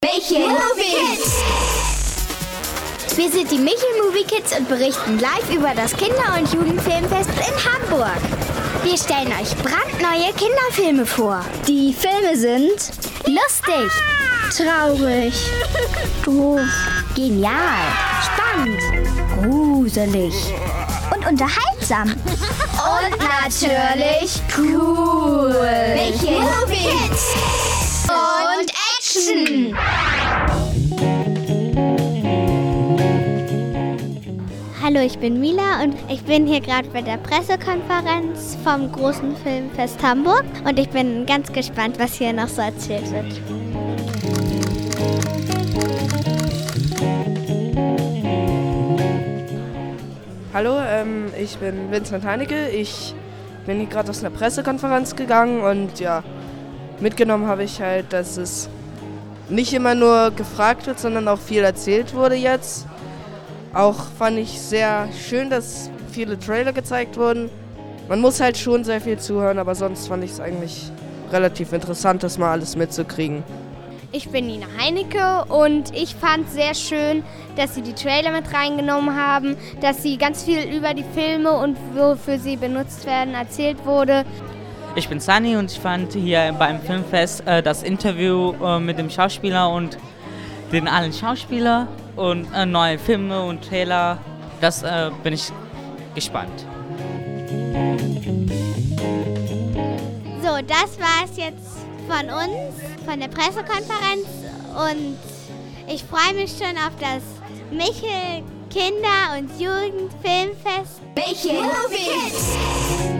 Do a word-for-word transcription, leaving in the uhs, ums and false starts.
Michel Movie Kids! Wir sind die Michel Movie Kids und berichten live über das Kinder- und Jugendfilmfest in Hamburg. Wir stellen euch brandneue Kinderfilme vor. Die Filme sind lustig, traurig, doof, genial, spannend, gruselig und unterhaltsam. Und natürlich cool. Michel Movie Kids! Und Action! Hallo, ich bin Mila und ich bin hier gerade bei der Pressekonferenz vom großen Filmfest Hamburg und ich bin ganz gespannt, was hier noch so erzählt wird. Hallo, ähm, ich bin Vincent Heinecke. Ich bin hier gerade aus einer Pressekonferenz gegangen und ja, mitgenommen habe ich halt, dass es nicht immer nur gefragt wird, sondern auch viel erzählt wurde jetzt. Auch fand ich sehr schön, dass viele Trailer gezeigt wurden. Man muss halt schon sehr viel zuhören, aber sonst fand ich es eigentlich relativ interessant, das mal alles mitzukriegen. Ich bin Nina Heinecke und ich fand sehr schön, dass sie die Trailer mit reingenommen haben, dass sie ganz viel über die Filme und wofür sie benutzt werden erzählt wurde. Ich bin Sunny und ich fand hier beim Filmfest äh, das Interview äh, mit dem Schauspieler und den allen Schauspielern und äh, neue Filme und Trailer. Das äh, bin ich gespannt. So, das war es jetzt von uns, von der Pressekonferenz und ich freue mich schon auf das Michel Kinder- und Jugendfilmfest. Michel Movie Kids!